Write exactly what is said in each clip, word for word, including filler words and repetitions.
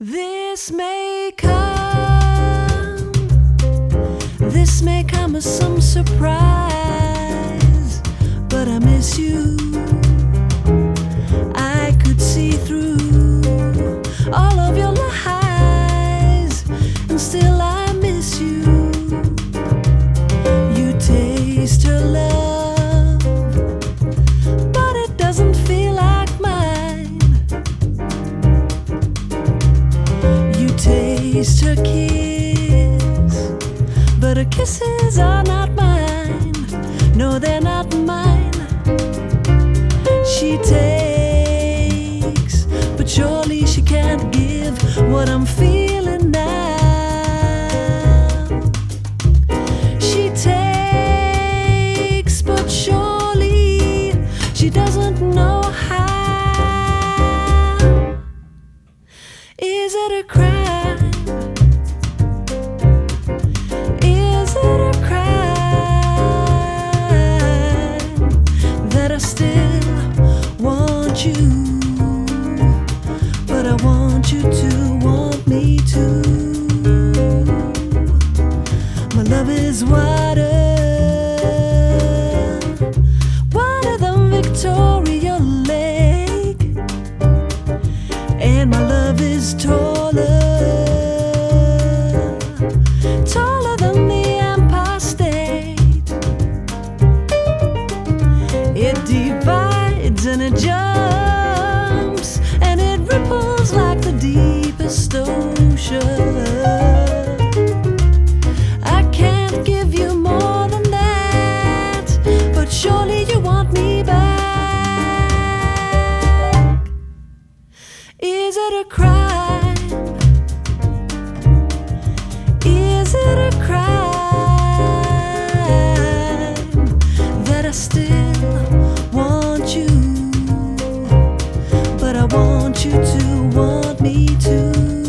This may come, this may come as some surprise, but I miss you. I could see through all of your lies, and still I miss you. You taste her love, but it doesn't feel like mine. You taste her kiss, but her kisses are not mine. No, they're not mine. She takes, but surely she can't give what I'm feeling now. She takes, but surely she doesn't know how. Is it a crime? Is it a crime that I still want you, but I want you to want me too? My love is wider, wider than Victoria Lake, and my love is taller, taller than the Empire State. It divides and it jumps and it ripples like the deepest ocean. I can't give you more than that, but surely you want me back. Is it a crime? Is it a crime that I still want you, but I want you to want me too?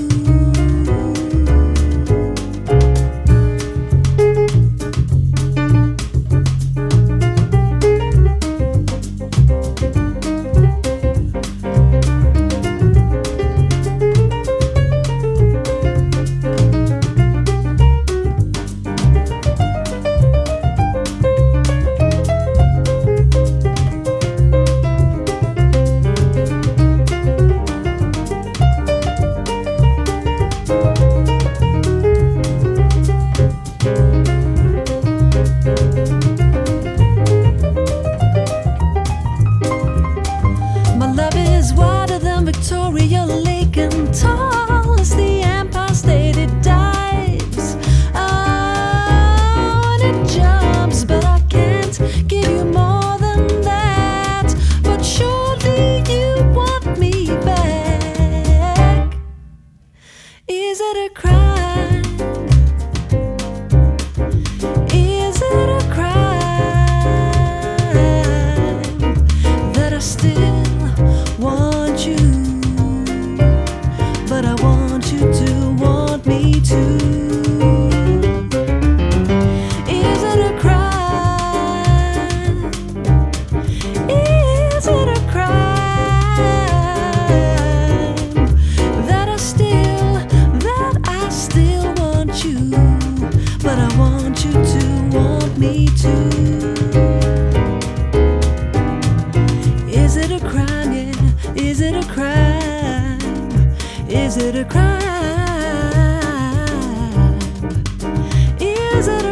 Victoria Lake and tall as the Empire State. It dives, oh, and it jumps, but I can't give you more than that. But surely you want me back. Is it a crime? Is it a crime that I still want you, but I want you to want me too? Is it a crime? Is it a crime that I still, that I still want you, but I want you to want me too? Is it a crime? Yeah. Is it a crime? Is it a crime? Is it a